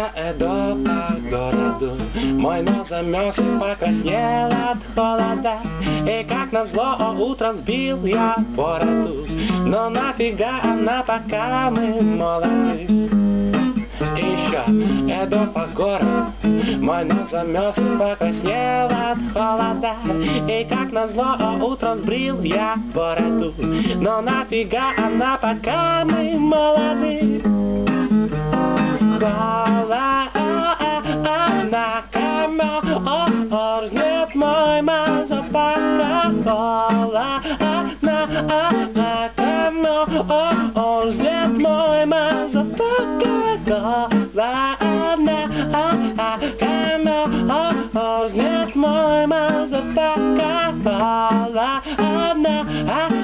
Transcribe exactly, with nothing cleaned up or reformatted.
Я иду по городу, мой нос замерз и покраснел от холода. И как назло утром сбил я бороду. Но нафига она, пока мы молоды. И еще иду по городу, мой нос замерз и покраснел от холода. И как назло утром сбрил я бороду. Но нафига она, пока мы молоды. Холодна камёрзнет мой мазафака. Холодна камёрзнет мой мазафака. Холодна камёрзнет мой мазафака. Холодна